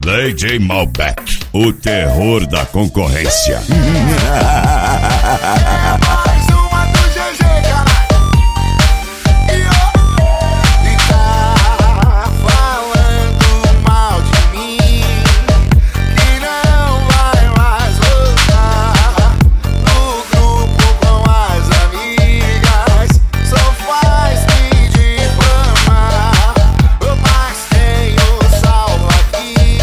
DJ Malbec, o terror da concorrência. Mais uma do GG, caralho. E tá falando mal de mim, que não vai mais voltar no grupo com as amigas. Só faz me difamar, mas tenho salvo aqui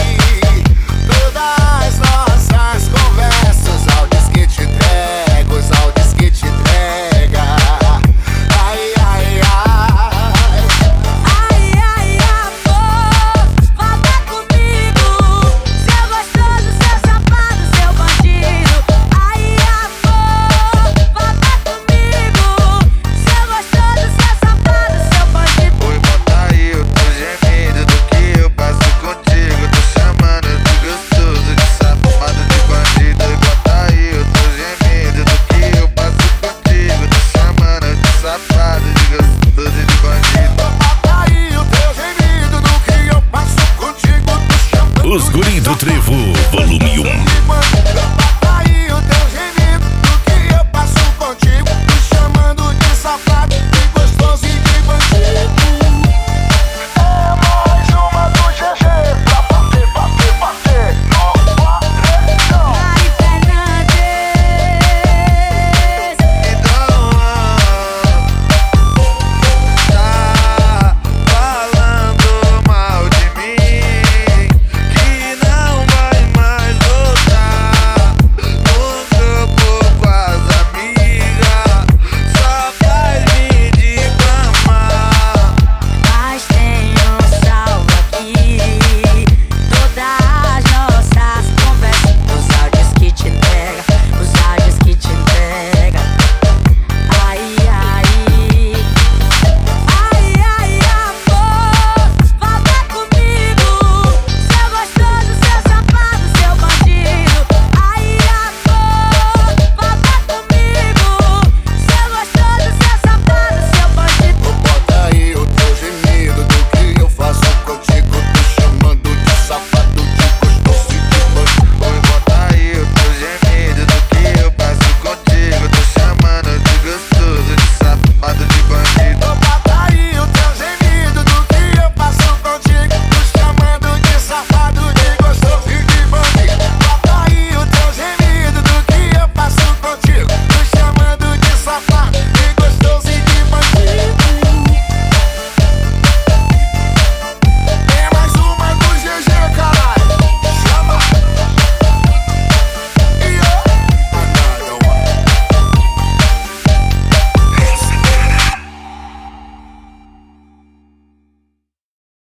todas nossas conversas. Áudios que te entrego, os áudios que te entrega. Ai, ai, ai. Ai, ai, amor, volta comigo. Seu gostoso, seu safado, seu bandido. Ai, amor, volta comigo. Seu gostoso, seu safado, seu bandido. Oi, bota aí o teu gemido do que eu passo contigo. Tô chamando de gostoso, de safado, de bandido. Oi, bota aí o teu gemido do que eu passo contigo. Tô chamando de safado, de gostoso, de bandido. Bota aí o teu gemido do que eu passo contigo. Tô chamando Os Guri do Trevo, volume 1. de bandido.